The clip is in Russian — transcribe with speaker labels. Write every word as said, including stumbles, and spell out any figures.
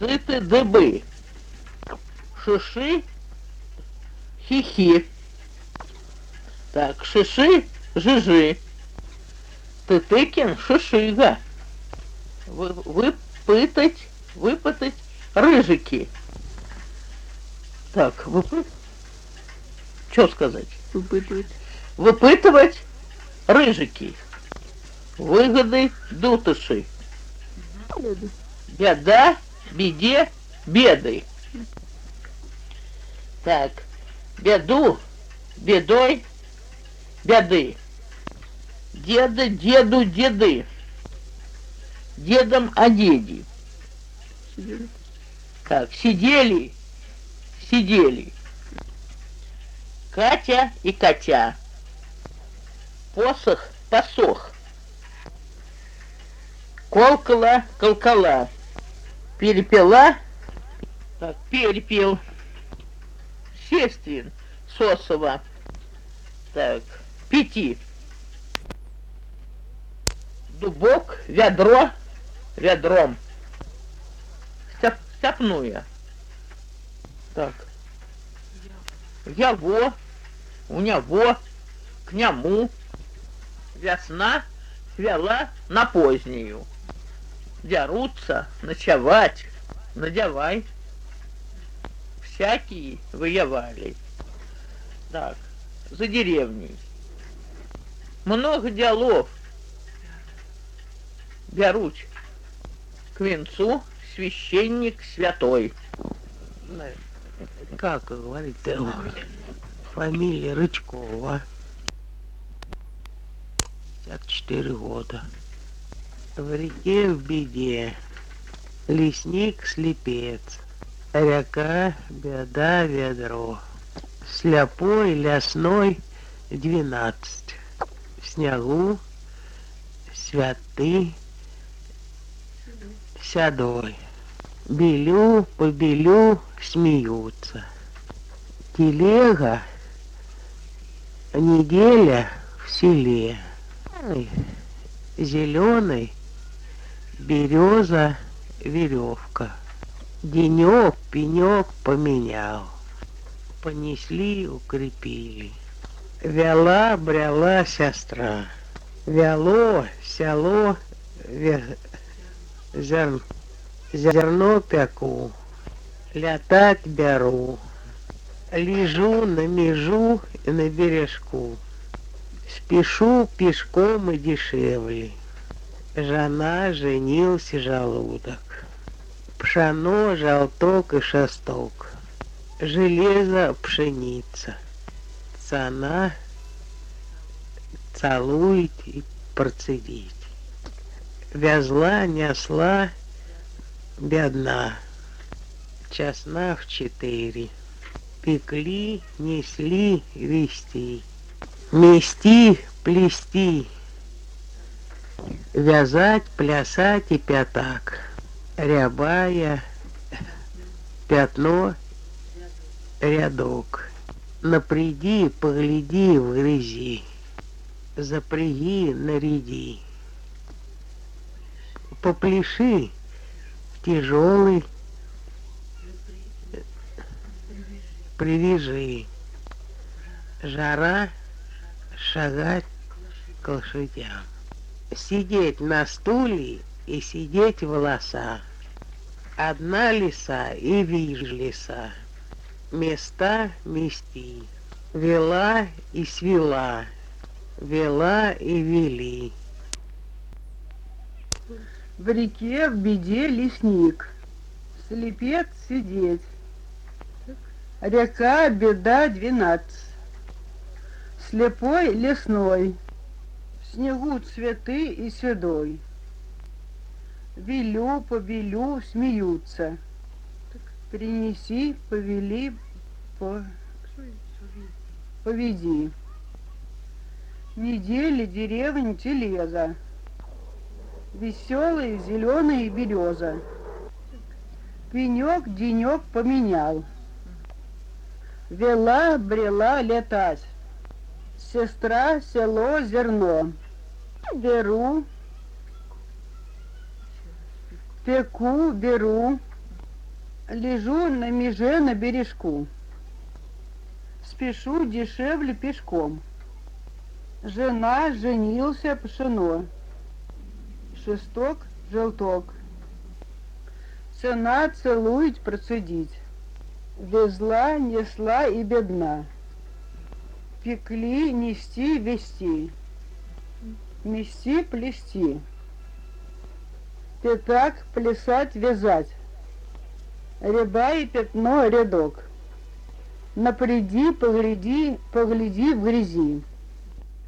Speaker 1: Сыты дыбы. Шиши, хихи. Так, шиши, жижи. Тытыкин, шишига. Вы, выпытать, выпытать рыжики. Так, выпы... Что сказать?
Speaker 2: Выпытывать.
Speaker 1: Выпытывать рыжики. Выгоды, дутыши.
Speaker 2: Беды.
Speaker 1: Беда, беде, беды. Так, беду, бедой, беды. Деда, деду, деды. Дедом о деди.
Speaker 2: Сидели.
Speaker 1: Так, сидели, сидели. Катя и Катя. Посох, посох. Колкала, колкала. Перепела, так, перепел. Сестрин, Сосова. Так, пяти. Дубок, ведро, ведром. Степ, степную. Так. Яво, у него, к нему. Весна свела на позднюю. Дерутся, ночевать, надевай. Всякие воевали. Так, за деревней. Много делов. Берут к венцу священник святой.
Speaker 3: Как говорит-то? Фамилия Рычкова. пятьдесят четыре года. В реке в беде. Лесник слепец. Река беда ведро. Сляпой лесной двенадцать. В снегу святы седой. Белю по белю смеются. Телега неделя в селе. Зеленый береза веревка. Денек, пенек поменял. Понесли, укрепили. Вяла, бряла сестра. Вяло, село, ве... зер... зерно пеку. Летать беру. Лежу на межу и на бережку. Спешу пешком и дешевле. Жена, женился желудок. Пшено, желток и шесток. Железо, пшеница. Цена целует и процедить. Вязла, несла, бедна. Часна в четыре. Пекли, несли, вести. Мести, плести. Вязать, плясать и пятак. Рябая, пятно, рядок. Напряди, погляди в грязи. Запряги, наряди. Попляши в тяжелый, привяжи. Жара, шагать к лошадям. Сидеть на стуле и сидеть в волоса. Одна лиса и вижу лиса. Места мести. Вела и свела. Вела и вели.
Speaker 2: В реке в беде лесник. Слепец сидеть. Река беда двенадцать. Слепой лесной. В снегу цветы и седой. Велю, повелю, смеются. Принеси, повели, по... поведи. Недели деревень телеза. Веселый зеленый береза. Пенек, денек поменял. Вела, брела летать. Сестра, село, зерно. Беру, пеку, беру. Лежу на меже на бережку. Спешу дешевле пешком. Жена, женился, пшено. Шесток, желток. Цена целует, процедить. Везла, несла и бедна. Пекли, нести, вести. Мести, плести. Пятак, плясать, вязать. Ряба и пятно, рядок. Напряди, погляди, погляди в грязи.